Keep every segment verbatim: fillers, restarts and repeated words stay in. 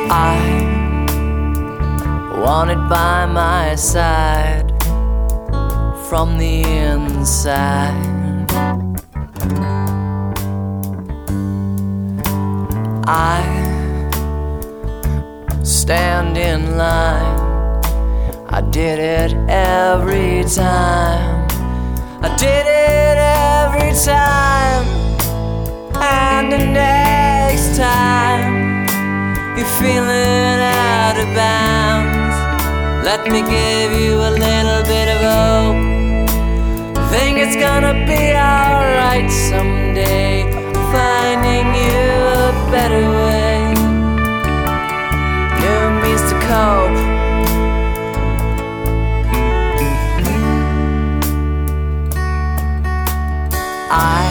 I want it by my side from the inside. I stand in line. I did it every time. I did it every time. And the next time you're feeling out of bounds, let me give you a little bit of hope. Think it's gonna be alright someday, finding you a better way. New means to cope. I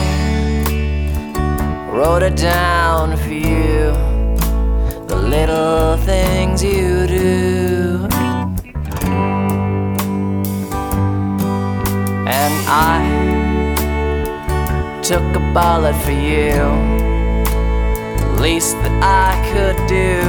wrote it down for you, the little things you do. And I took a bullet for you, least that I could do,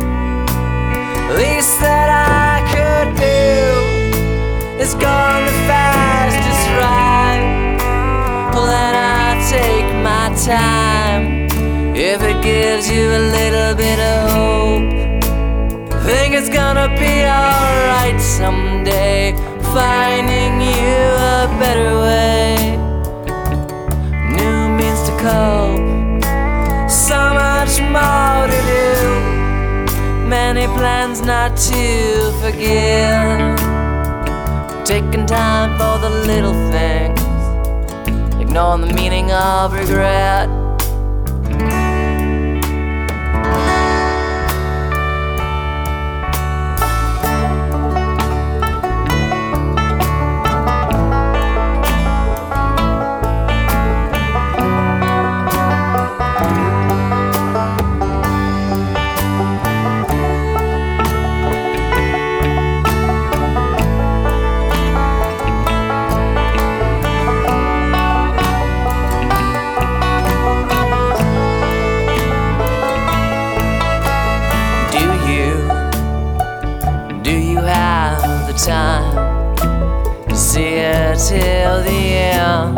least that I could do is go the fastest ride. Well, then I'll take my time if it gives you a little bit of hope. Think it's gonna be alright someday, finding you a better way. New means to cope, so much more to do, many plans not to forgive. Taking time for the little things, ignoring the meaning of regret. Time to see it till the end.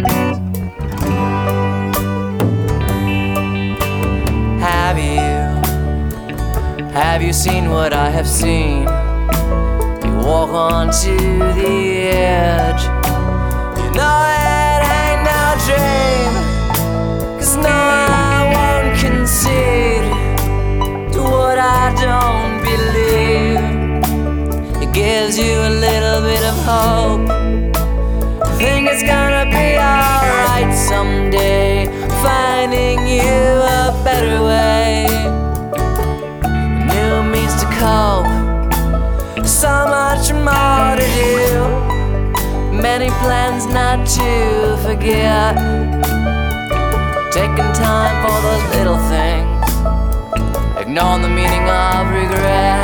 Have you, have you seen what I have seen? You walk onto the edge. You know it ain't no dream, 'cause no, I won't concede to what I don't believe. Gives you a little bit of hope. Think it's gonna be alright someday, finding you a better way. New means to cope, so much more to do, many plans not to forget. Taking time for those little things, ignoring the meaning of regret.